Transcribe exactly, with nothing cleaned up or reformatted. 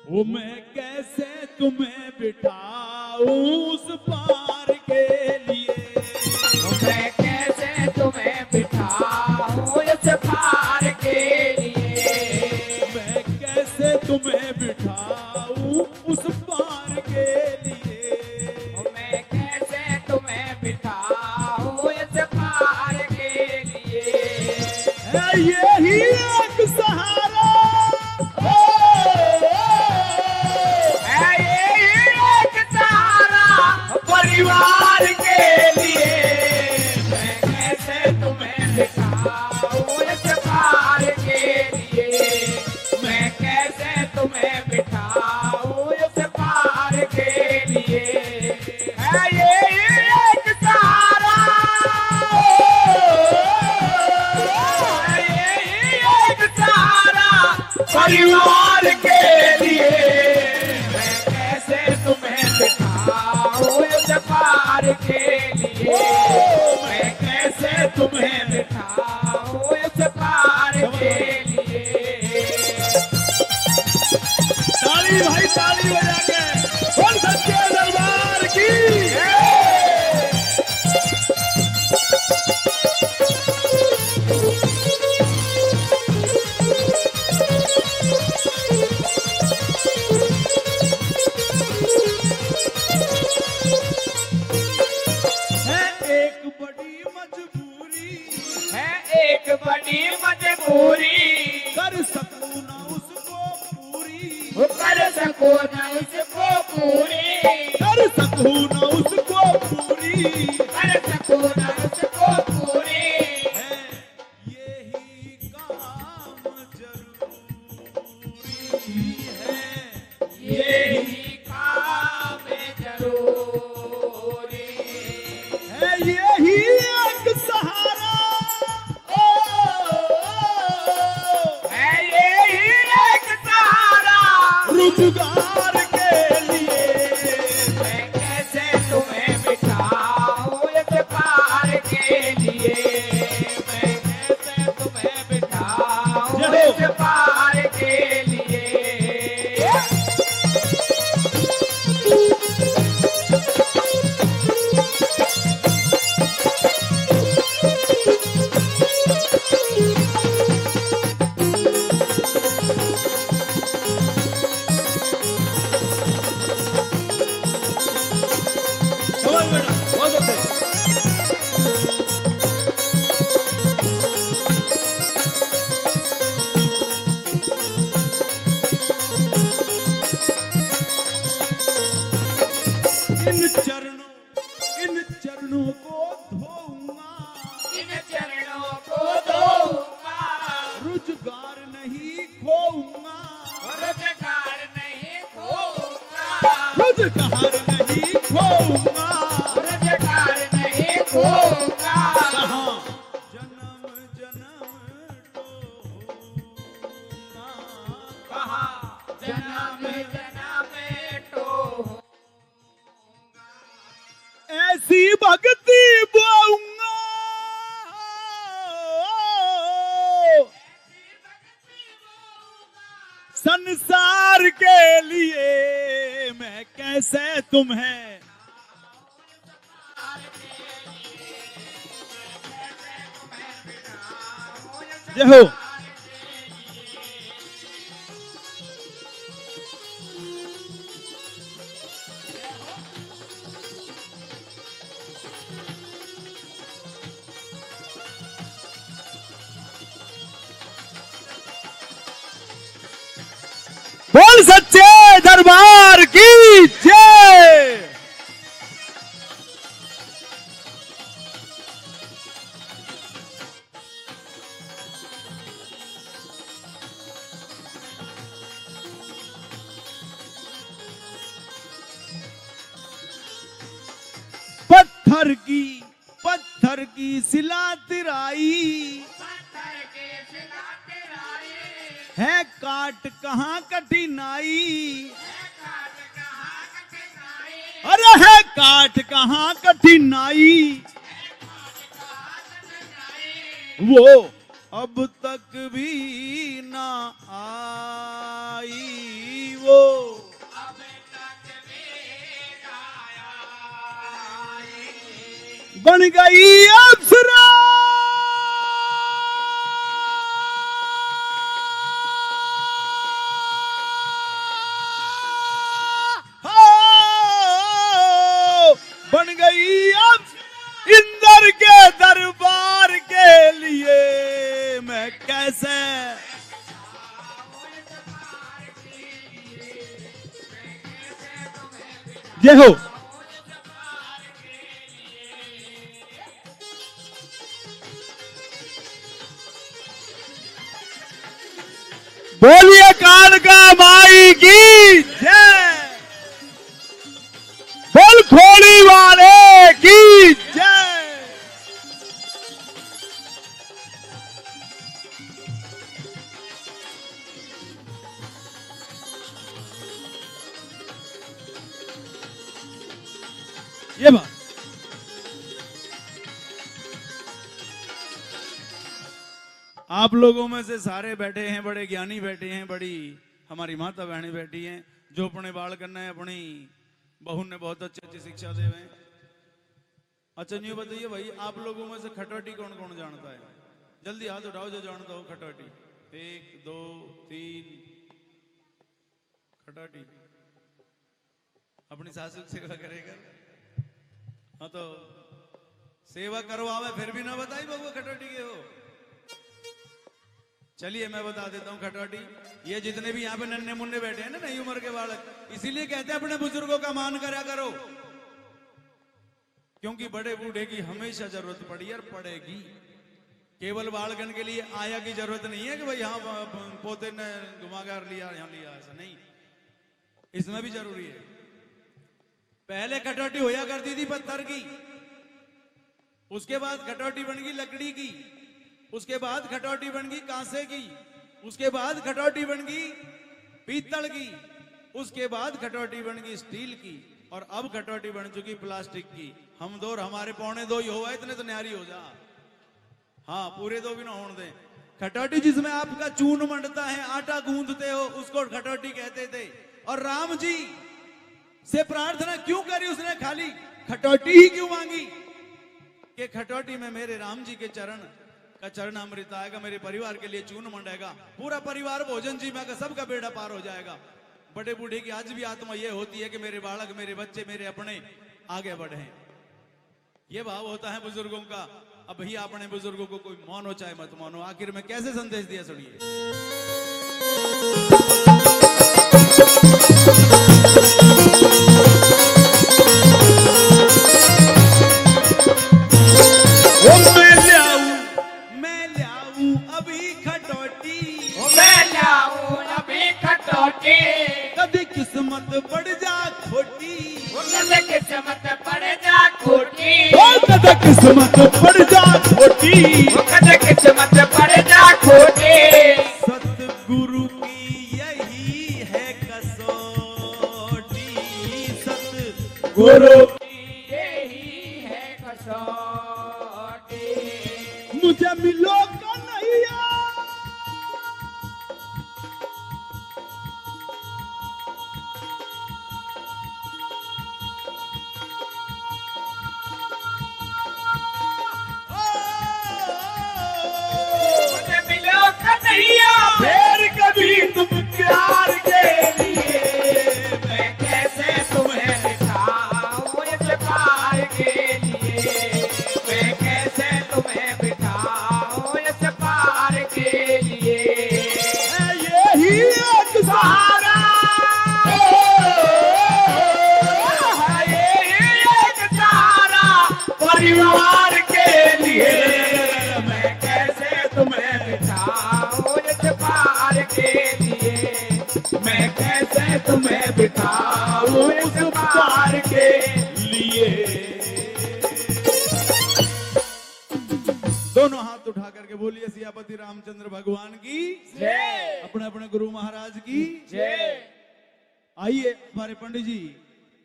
वो मैं कैसे तुम्हें बिठाऊं उस पार के लिए, वो मैं कैसे तुम्हें बिठाऊं उस पार के लिए, मैं कैसे तुम्हें बिठाऊं उस पार के लिए, वो मैं कैसे तुम्हें बिठाऊं उस पार के लिए। है यही एक सहारा, है यही एक सहारा परिवार के लिए, मैं कैसे तुम्हें बिठाऊं उस पार के लिए, मैं कैसे तुम्हें बिठाऊं उस पार के लिए। है यही एक सहारा, है यही एक सहारा परिवार के लिए, मैं कैसे तुम्हें बिठाऊं उस पार के लिए, मैं कैसे तुम्हें बिठाऊं उस पार के लिए। ताली भाई ताली बजा के बोल सच्चे दरबार की। है एक बड़ी मजबूरी, है एक बड़ी मजबूरी, कर सकूं ना उसको पूरी, कर सको न उसको पूरी, कर सकूं ना उसको पूरी, कर सको न उसको पूरी। है यही काम जरूरी है, यही काम जरूरी, है यही एक सहारा, है यही एक सहारा रोजगार के लिए, मैं कैसे तुम्हें बिठाऊं इस पार के लिए, मैं कैसे तुम्हें बिठाऊं इस पार के लिए। समझ में ना बहुत अच्छे। इन चरणों इन चरणों को धोऊंगा, इन चरणों को धोऊंगा, रोजगार नहीं खोऊंगा, रोजगार नहीं खोऊंगा, रोजगार नहीं खोऊंगा, रोजगार नहीं खोऊंगा। कहाँ जन्म जन्म तो होगा, कहाँ जन्म जन्म तो ऐसी भक्ति बोऊंगा, संसार के लिए मैं कैसे तुम्हें, जय हो। बोल सच्चे दरबार की जय। पत्थर की पत्थर की सिला तिराई, पत्थर के सिला तिराई, है काट कहाँ कठिनाई, काट कहाँ कठिनाई, अरे है काट कहाँ कठिनाई, वो अब तक भी ना आई, वो बन गई अप्सरा बन गई अब इंद्र के दरबार के लिए मैं कैसे जय हो। बोलिए कालका माई की जय, बोल खोली वाले की जय। ये बात आप लोगों में से सारे बैठे हैं, बड़े ज्ञानी बैठे हैं, बड़ी हमारी माता बहनें बैठी हैं जो अपने बाल करना है अपनी बहू ने बहुत अच्छी अच्छी शिक्षा दे रहे हैं। अच्छा न्यू बताइए भाई, आप लोगों में से खटौटी कौन कौन जानता है? जल्दी हाथ उठाओ जो जानता हो खटौटी। एक दो तीन। खटौटी अपनी सासू की सेवा करेगा। हाँ तो सेवा करवावे फिर भी ना बताई बबुआ खटौटी के हो। चलिए मैं बता देता हूँ खटौटी। ये जितने भी यहाँ पे नन्हे मुन्ने बैठे हैं ना नई उम्र के बालक, इसीलिए कहते हैं अपने बुजुर्गों का मान करा करो, क्योंकि बड़े बूढ़े की हमेशा जरूरत पड़ी और पड़ेगी। केवल बालकन के लिए आया की जरूरत नहीं है कि भाई यहाँ पोते ने घुमाकर लिया यहाँ लिया, ऐसा नहीं, इसमें भी जरूरी है। पहले खटौटी होया करती थी पत्थर की, उसके बाद खटौटी बन गई लकड़ी की, उसके बाद खटौटी बन गई कांसे की, उसके बाद खटौटी बन गई पीतल की, उसके बाद खटौटी बन गई स्टील की, और अब खटौटी बन चुकी प्लास्टिक की। हम दो और हमारे पौने दो ही होगा, इतने तो न्यारी हो जा। हाँ पूरे दो भी ना होने दें। खटौटी जिसमें आपका चून मंडता है, आटा गूंदते हो, उसको खटौटी कहते थे। और राम जी से प्रार्थना क्यों करी उसने? खाली खटौटी ही क्यों मांगी? कि खटौटी में मेरे राम जी के चरण का चरण अमृत आएगा, मेरे परिवार के लिए चून मंडेगा, पूरा परिवार भोजन जी में सबका बेड़ा पार हो जाएगा। बड़े बूढ़े की आज भी आत्मा ये होती है कि मेरे बालक, मेरे बच्चे, मेरे अपने आगे बढ़े। ये भाव होता है बुजुर्गों का। अब भैया अपने बुजुर्गों को कोई मानो चाहे मत मानो, आखिर में कैसे संदेश दिया सुनिए। मैं लाऊं मैं लाऊं अभी खटौटी, मैं लाऊं अभी खटौटी, कभी किस्मत बढ़ जा खोटी, कद किस्मत पड़ जा खोटी, कभी किस्मत बढ़ जा खोटी, कद किस्मत पड़ जा खोटी। सतगुरु की यही है कसौटी, सतगुरु यही है कसौटी। मुझे मिलो कन्हैया, मुझे मिलो कन्हैया, फिर कभी तुम प्यार के लिए मैं कैसे तुम्हें बिठाऊं इस पार के लिए, मैं कैसे तुम्हें बिठाऊं इस पार के लिए। यही एक सहारा, यही एक सहारा परिवार के लिए, मैं कैसे तुम्हें बिठाऊं इस पार के लिए, मैं कैसे तुम्हें बिठाऊं इस पार के लिए। दोनों हाथ उठा करके बोलिए सियापति रामचंद्र भगवान की जय, अपने अपने गुरु महाराज की। जय। आइए हमारे पंडित जी